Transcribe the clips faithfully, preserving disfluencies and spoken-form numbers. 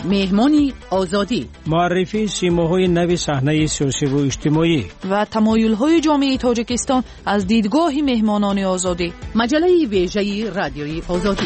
مهمانی آزادی، معرفی سیماهای نو صحنه سیاسی و اجتماعی و تمایل‌های جامعه تاجیکستان از دیدگاه مهمانان آزادی. مجله ویژه رادیوی آزادی.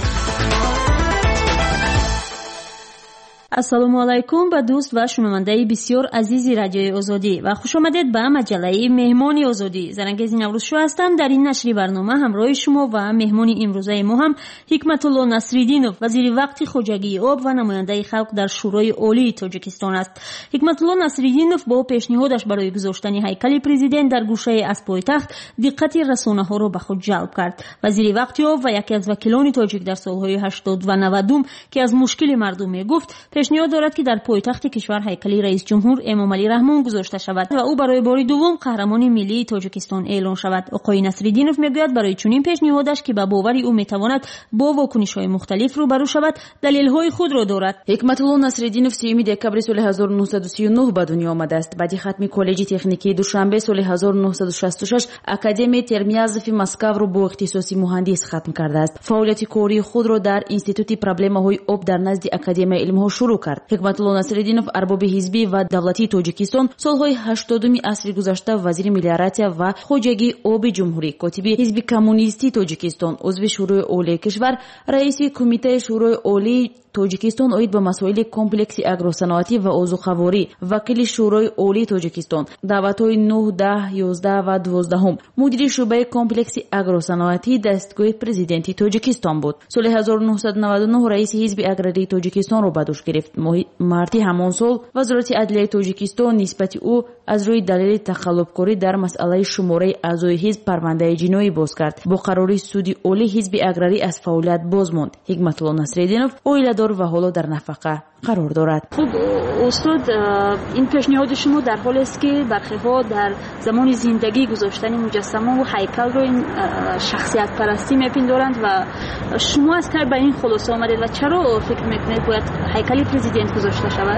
السلام علیکم به دوست و شنونده بسیار عزیزی رادیوی آزادی و خوش آمدید به مجله مهمانی آزادی. زرنگیز نوروز شو هستم. در این نشری برنامه همراه شما و مهمانی امروزه ما هم حکمت الله نصرالدینوف، وزیر وقت خوجگی آب و نماینده خلق در شورای عالی تاجیکستان است. حکمت الله نصرالدینوف با پیشنهادش برای گذاشتن هیکل پرزیدنت در گوشه از پایتخت دقت رسانه‌ها را به خود جلب کرد. وزیر وقت آب و یکی از وکیلان تاجیک در سالهای هشتاد و نود که از مشکل مردم میگفت، پیشنهاد دارد که در پایتخت کشور هیکل رئیس جمهور امام علی رحمان گذاشته شود و او برای بار دوم قهرمان ملی تاجیکستان اعلان شود. آقای نصرالدینوف میگوید برای چنین پیشنهادش که به باور او میتواند با واکنش‌های مختلف روبرو شود، دلیل‌های خود را دارد. حکمت الله نصرالدینوف سیوم دکامبر سال هزار و نهصد و سی و نه به دنیا آمده است. بعد ختم کالج تکنیکی دوشنبه سال هزار و نهصد و شصت و شش اکادمی ترمیازوف مسکو را با اختصاصی مهندس ختم کرده است. فعالیت کاری خود را در اینستیتوت پرابلم‌های آب در نزد اکادمی علم‌ها شروع کرد. حکمت الله نصرالدینوف ارباب حزبی و دولتی تاجیکستان سالهای هشتادم عصر گذشته وزیر ملیاراتیا و خوجگی آب جمهوری، کاتب حزب کمونیستی تاجیکستان، عضو شورای عالی کشور، رئیس کمیته شورای عالی تاجیکستان اوید به مسائل کمپلکس اگروصنعتی و عضوخواری، وکیل شورای عالی تاجیکستان، دعوت‌های نه، ده، یازده و دوازده، مدیر شعبه کمپلکس اگروصنعتی دستگاه پرزیدنتی تاجیکستان بود. سال هزار و نهصد و نود و نه رئیس حزب اگراری تاجیکستان را به دوش گرفت. مارتی همان سال وزارت عدلیه تاجیکستان نسبت او از روی دلیل تخلفکاری در مسئله شماره اعضای حزب پرونده جنایی باز کرد. با قراری سود عالی حزب اگراری از فعالیت باز ماند. حکمت الله نصرالدینوف اویلدار و حالا در نفقه قرار دارد. خب استاد، این پیشنهاد شما در حالی است که برخی‌ها در زمان زندگی گذاشتن مجسمه و هیکل رو این شخصیت پرستی میپندارند و شما از کار به این خلاصه آمدید و چرا فکر میکنید باید هیکل پرزیدنت گذاشته شود؟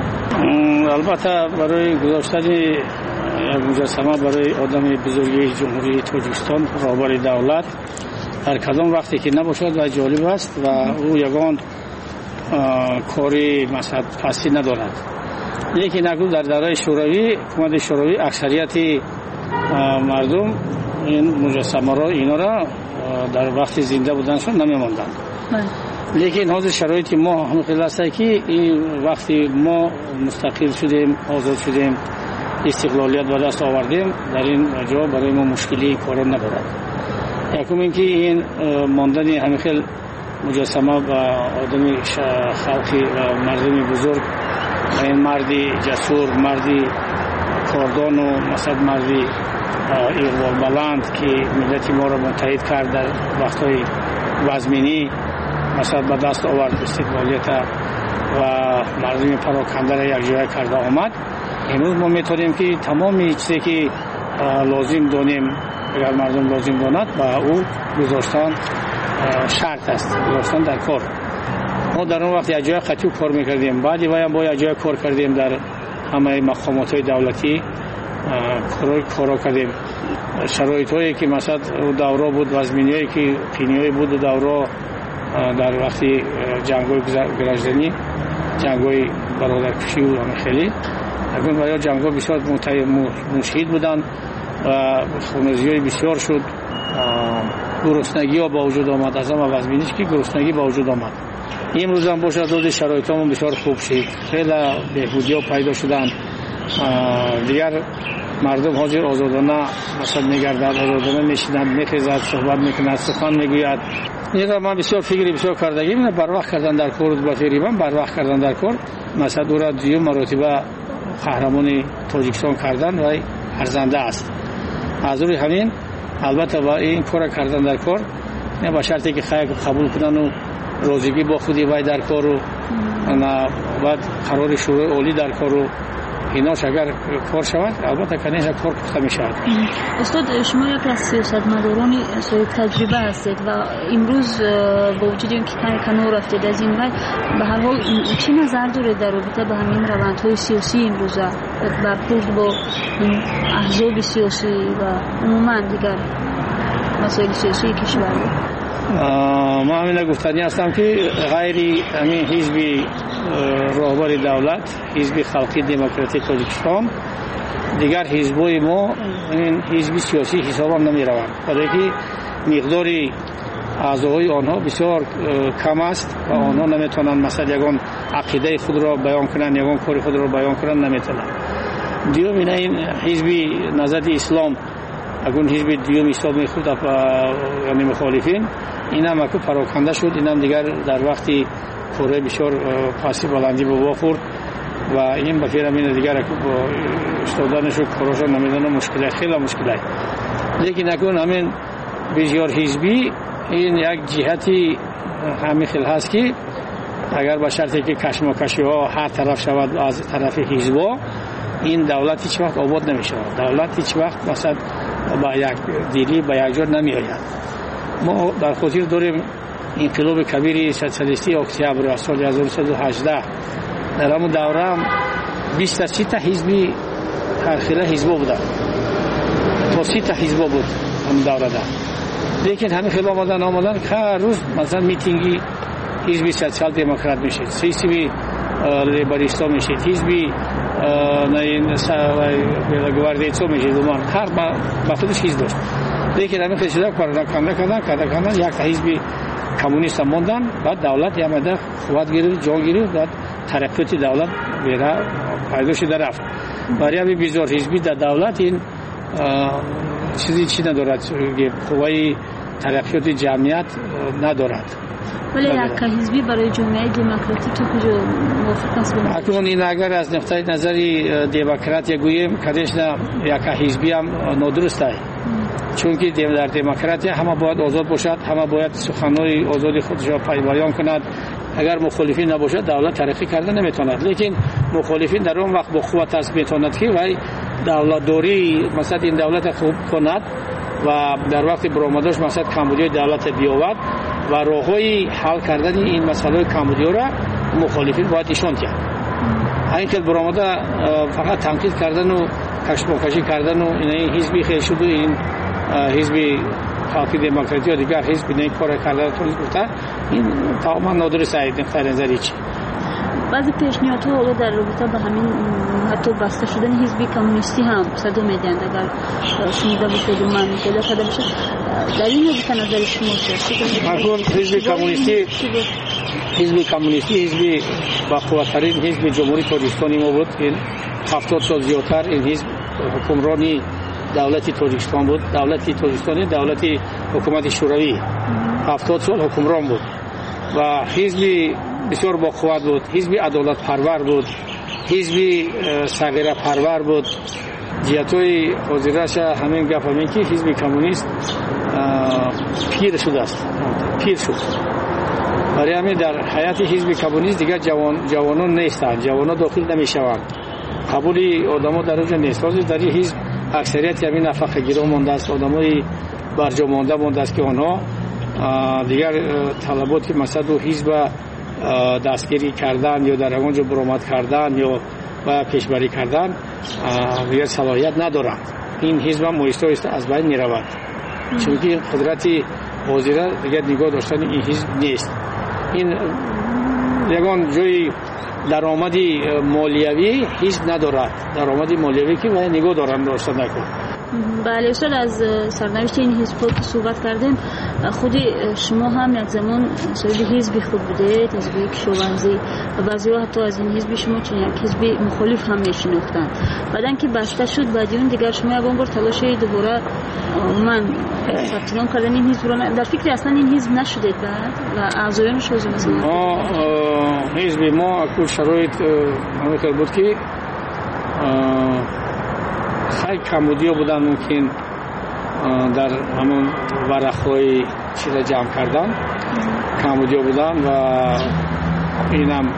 البته برای گذاشتن مجسمه برای آدم بزرگی جمهوری تاجیکستان رهبر دولت در کدام وقتی که نباشد و جالب است و او یگان کاری مثلا پستی ندارد. لیکن اگر در دارای شوروی، حکومت شوروی اکثریت مردم این مجسمه را اینا را در وقتی زنده بودنشون نمی‌ماندند. لیکن حاضر شرایط ما هم خیلی است که این وقتی ما مستقل شدیم، آزاد شدیم، استقلالیت به دست آوردیم، در این جا برای ما مشکلی کار ندارد. یکم اینکه این ماندن همین خیلی مجسمه با آدم خلقی و مردم بزرگ، این مردی جسور، مردی کاردان و مثلا مردی اقبال بلند که ملت ما را متحد کرد در وقتهای وزمینی، مثلا به دست آورد استقلالیت و مردم پراکنده را یک جای کرده آمد. امروز ما میتونیم که تمامی چیزی که لازم دانیم، اگر مردم لازم داند با او گذاشتن شرط است، گذاشتن در کار. ما در اون وقت یک جای خطی کار میکردیم، بعدی باید با یک جای کار کردیم، در همه مقامات های دولتی کار کارا کردیم. شرایط هایی که مثلا دوره بود، وزمینی هایی که قینی هایی بود، دوره در وقتی جنگ های گرجدنی، جنگ های برادرکشی و همه خیلی اگر باید جنگ ها بسیار مشهید بودن و خونریزی های بسیار شد. گرسنگی ها با وجود آمد، از همه وزمینیش که گرسنگی با وجود آمد. امروز هم باشد دو شرایط همون بسیار خوب شد، خیلی بهبودی ها پیدا شدن. دیگر مردم حاضر آزادانه مثلا میگردد، آزادانه میشینند، میخیزد، صحبت میکند، سخن میگوید. این من بسیار فکری بسیار کردگی من بر وقت کردن در کار با تقریبا بر وقت کردن در کار، مثلا دو را دیو مراتبه قهرمان تاجیکستان کردن و ارزنده است. از روی همین البته با این کار کردن در کار نه با شرطی که خیر قبول کنن و روزگی با خودی وای در کار و نه بعد قرار شورای عالی در کار و ایناش اگر کار شود البته کنیش کار پخته می شود. استاد، شما یکی از سیاستمداران صاحب تجربه هستید و امروز با وجود اینکه کمی کنار رفتید از این وقت به هر حال چه نظر دارید در رابطه با همین روندهای سیاسی امروز برخورد با احزاب سیاسی و عموما دیگر مسائل سیاسی کشور؟ ما همین گفتنی هستم که غیری همین حزب راهبر دولت حزب خلقی دموکراتیک تاجیکستان دیگر حزبای ما این حزب سیاسی حساب هم نمی روند، برای که مقداری اعضای آنها بسیار کم است و آنها نمیتونن مثلا یگان عقیده خود را بیان کنن، یگان کار خود را بیان کنن نمیتونن. دیوم این حزب نهضت اسلام اگون حزب دیوم حساب میخورد یعنی مخالفین، این هم اکو پراکنده شد، این هم دیگر در وقتی کوره بسیار پاسی بلندی به با خورد و این بفیرم این دیگر اکو با استادانش و کاراشا نمیدانه مشکله، خیلی مشکله. لیکن اکون همین بسیار حزبی این یک جهتی همیخیل هست که اگر با شرطی که کشمکشی ها هر طرف شود از طرف حزبا، این دولت هیچ وقت آباد نمی شود، دولت هیچ وقت مثلا با یک دیلی با یک جور نمی آید. ما در خاطر داریم انقلاب کبیر سوسیالیستی اکتبر سال هزار و نهصد و هجده در همون دوره هم بیست تا سی تا حزبی هر خیلی حزبا بودن، تا سی تا حزبا بود همون دوره ده. لیکن همین خیلی آمدن آمدن که هر روز مثلا میتینگی حزبی سوسیال دموکرات میشه، حزبی لیبرالیستا میشه، حزبی گواردیتسا میشه، دومان هر با خودش حزب داشت. لیکن همین خیلی شده کنده کردن کنده کردن یک تا حزبی کمونیست موندن، بعد دولت یامده قوت گرفت، جا گرفت، بعد ترقیات دولت بیره پیدا شده رفت. برای همین بسیار حزبی در دولت این چیزی چی ندارد، قوای ترقیات جمعیت ندارد. ولی یک حزبی برای جامعه دموکراتیک تو کجا موافق است؟ اکنون این اگر از نقطه نظری دموکرات گوییم کدش نه یک حزبی هم نادرست است، چون که در دموکراسی همه باید آزاد باشد، همه باید سخنهای آزادی خودش را بیان کند. اگر مخالفین نباشد دولت ترقی کرده نمیتواند. لیکن مخالفین در اون وقت با قوت است میتواند که وای دولت دوری مثلا این دولت خوب کند و در وقت برآمدش مثلا کمبودی دولت بیاورد و راههای حل کردن این مسئله کمبودی را مخالفین باید نشان دهند. این که برآمده فقط تنقید کردن و کشمکشی کردن و این حزبی خیلی شد و این حزبی خلقی دموکراتی و دیگر حزب این کار کردن تو گفته، این تماما نادرست است. نقطه نظری چی؟ بعضی پیشنهادها حالا در رابطه با همین حتی بسته شدن حزب کمونیستی هم صدا میدهند، اگر شنیده باشید من پیدا کرده باشید در این رابطه نظر شما چیست؟ اکنون حزب کمونیستی حزب کمونیستی حزب با قوت‌ترین حزب جمهوری تاجیکستان ما بود. این هفتاد سال زیادتر این حزب حکمرانی دولت تاجیکستان بود. دولت تاجیکستان دولت حکومت شوروی هفتاد سال حکمران بود و حزب بسیار با قوت بود، حزب عدالت پرور بود، حزب صغیره پرور بود. جهت‌های حاضرش همین گپ همین که حزب کمونیست پیر شده است، پیر شد. برای همین در حیات حزب کمونیست دیگر جوان جوانان نیستند، جوانان داخل نمیشوند، قبول آدم‌ها در اونجا نیست. واسه در این حزب اکثریت همین نفقه گیرا مونده است، آدمای برجا مونده مونده است که آنها دیگر طلبات که مثلا حزب دستگیری کردن یا در اونجا برآمد کردن یا و پیشبری کردن دیگر صلاحیت ندارند. این حزب هم آهسته آهسته از بین میرود، چون که قدرت حاضره دیگر نگاه داشتن این حزب نیست. این یگان جای درآمدی مالیوی حزب ندارد، درآمدی مالیوی که باید نگاه دارن داشته نکن. بله استاد، از سرنوشت این حزب که صحبت کردیم، خود شما هم یک زمان صاحب حزبی خود بودید، حزب کشاورزی، و بعضی‌ها حتی از این حزب شما چون یک حزب مخالف هم میشناختند. بعدن که بسته شد بعد اون دیگر شما یکم بار تلاش دوباره من ثبت نام کردن این حزب رو در فکر اصلا این حزب نشدید بعد و اعضایانش از مثلا ما حزب ما اکو شرایط همینطور بود که خیلی کمبودی بودن، ممکن در همون ورقهای چیز جمع کردن کمبودی بودن و اینم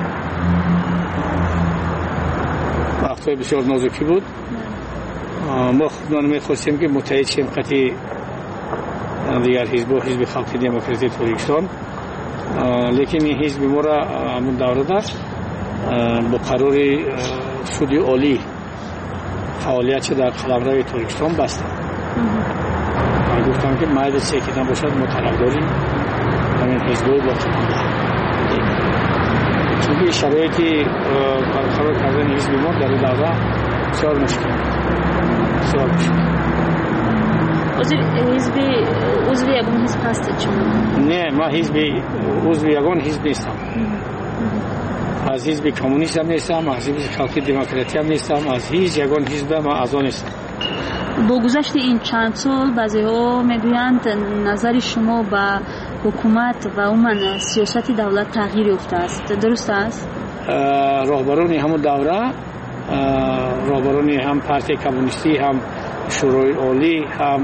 وقتهای بسیار نازکی بود. ما خودمان میخواستیم که متحد شیم قطعی دیگر حزب و حزب خلقی دموکراتی تاجیکستان، لیکن این حزب ما را همون دوره داشت با قرار سودی عالی فعالیت در قلمرو تاجیکستان بسته. من گفتم که مایل سیکیدن باشد ما طرفداری همین حزب باقی مانده. چون شرایطی برقرار کردن حزب ما در دوره بسیار مشکل بسیار مشکل. وزیر حزب عضو یگان حزب هستید شما؟ نه، ما حزب عضو یگان حزب نیستم. از حزب کمونیست هم نیستم، از حزب خلق دموکراتی هم نیستم، از هیچ یگان حزب ما اعضا نیستم. با گذشت این چند سال بعضی‌ها میگویند نظر شما به حکومت و عموما سیاست دولت تغییر یافته است، درست است؟ راهبران همون دوره، راهبران هم پارتی کمونیستی، هم شورای عالی، هم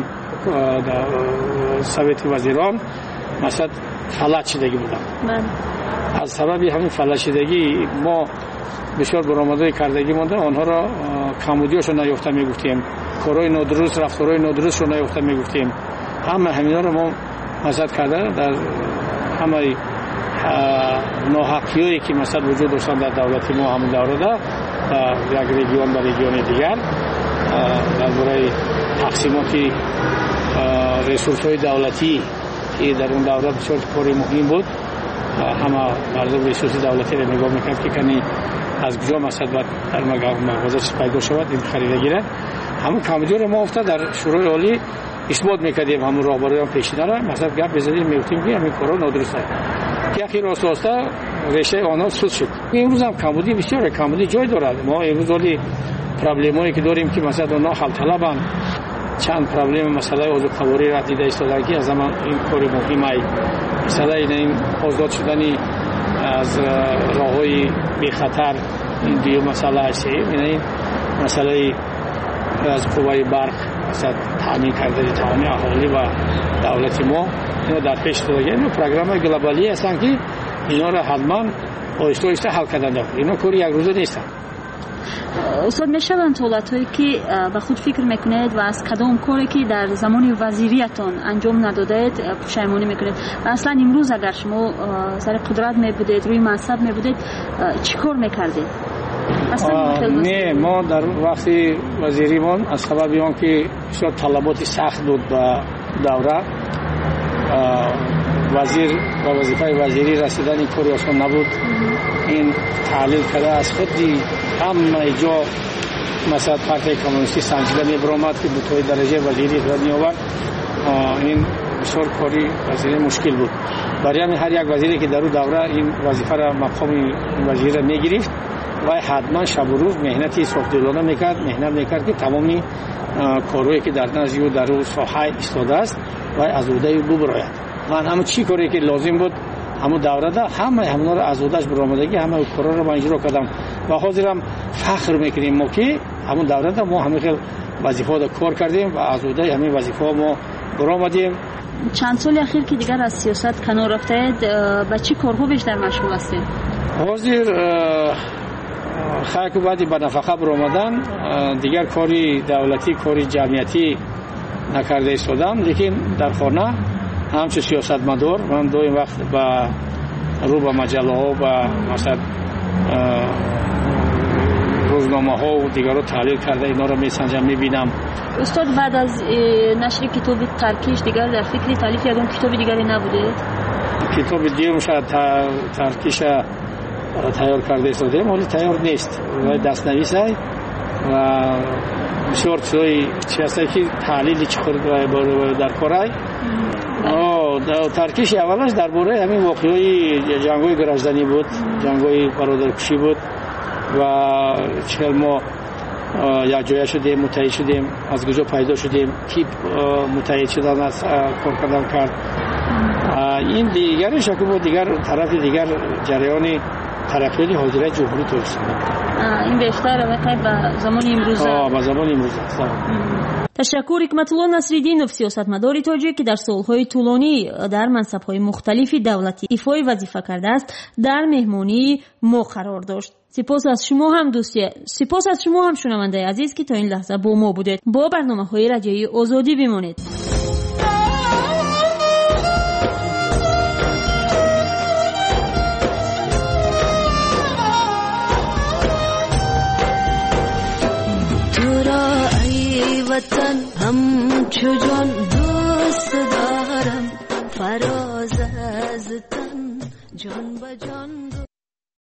سویت وزیران مثلا فلج شدگی بودن. از سبب همین فلج شدگی ما بسیار برآمدهای کردگی مونده، آنها را کمبودیاشو نیافته میگفتیم، کارهای نادرست، رفتارهای نادرست رو نیافته میگفتیم. همه همینا رو ما مزد کرده در همه ناحقیایی که مثلا وجود داشتن در دولت ما همون دوره ده، یک رژیون به رژیون دیگر، درباره تقسیمات ریسورس های دولتی که در اون دوره بسیار کاری مهم بود. همه مردم ریسورس دولتی رو نگاه میکرد که کنی از کجا مثلا باید در مغازه پیدا شود این خریده گیره. همون کمبودی رو ما افتاد در شورای عالی اثبات میکردیم، همون راهبران پیشینه را مثلا گپ بزدیم میگفتیم که همین کارا نادرسته که اخیر راست راسته ریشه آنها سود شد. امروز هم کمبودی بسیار کمبودی جای دارد. ما امروز ولی پرابلمایی که داریم که مثلا اونها حل طلبن، چند پرابلم مسئله اوضاع قواری را دیده ایستادن که از زمان این کار مهمه مثلا این آزاد شدنی از راههای بی خطر، این دیو مسئله است. این مسئله از قوای برق مثلا تامین کردن تمام اهالی و دولت ما اینا در پیش داره. اینو پروگرام گلوبالی هستن که اینا را حتما آهسته آهسته حل کردن. اینا کاری یک روزه نیست. استاد میشوند دولت‌هایی که به خود فکر میکنید و از کدام کاری که در زمان وزیریتان انجام ندادید پشیمانی میکنید و اصلا امروز اگر شما سر قدرت میبودید، روی منصب میبودید، چی کار میکردید؟ نه، ما در وقتی وزیریمان از سبب آن که بسیار طلبات سخت بود به دوره، وزیر و وظیفه وزیری رسیدن این کاری آسان نبود. این تعلیل کرده از خودی همه جا مثلا پارتی کمونیستی سنجیده میبرامد که بطوی درجه وزیری را میآورد. این بسیار کاری وزیری مشکل بود. برای همین هر یک وزیری که در اون دوره این وظیفه را مقام وزیر را میگرفت و حتما شب و روز مهنتی صافدلانه میکرد، مهنت میکرد که تمامی کارهایی که در نزد او در اون ساحه ایستاده است و از عهده او ببراید. من همه چی کاری که لازم بود همون دوره ده همه همونا رو از عهدهش برآمدگی همه کارا رو من اجرا کردم و حاضرم فخر میکنیم ما که همون دوره ده ما همه خیلی وظیفه رو کار کردیم و از عهده همین وظیفه ما برآمدیم. چند سال اخیر که دیگر از سیاست کنار رفتید، با چه کارها بیشتر مشغول هستید؟ حاضر خاک بعدی به نفقه برآمدن، دیگر کاری دولتی، کاری جمعیتی نکرده ایستادم، لیکن در خانه همچه سیاستمدار من دو این وقت با رو به مجله ها و مثلا روزنامه ها و دیگر رو تحلیل کرده اینا رو میسنجم میبینم. استاد بعد از نشر کتاب ترکیش دیگر در فکر تالیف یگان کتاب دیگری نبودید؟ کتاب دیگه شاید ترکیش تیار کرده ایستادیم ولی تیار نیست و دستنویس های و بسیار چیزایی چی هسته که تحلیلی چی خورد در کارهای ترکیش اولش درباره همین واقعی جنگ‌های گرجدنی بود، جنگ‌های برادرکشی بود و چهل ما یک جای شدیم، متحد شدیم، از کجا پیدا شدیم، کی متحد شدن از کار کردن کرد. این دیگرش که بود دیگر طرف دیگر جریان ترقیاتی حاضره جمهوری ترکستان. این بیشتر روایت به زمان امروز. آه به زمان امروز است. تشکر حکمت‌الله نصرالدینов سیاستمدار تاجیک که در سالهای طولانی در منصب‌های مختلفی دولتی ایفای وظیفه کرده است در مهمانی ما قرار داشت. سپاس از شما هم دوستی سپاس از شما هم شنونده عزیز که تا این لحظه با ما بودید. با برنامه‌های رادیویی آزادی بمانید.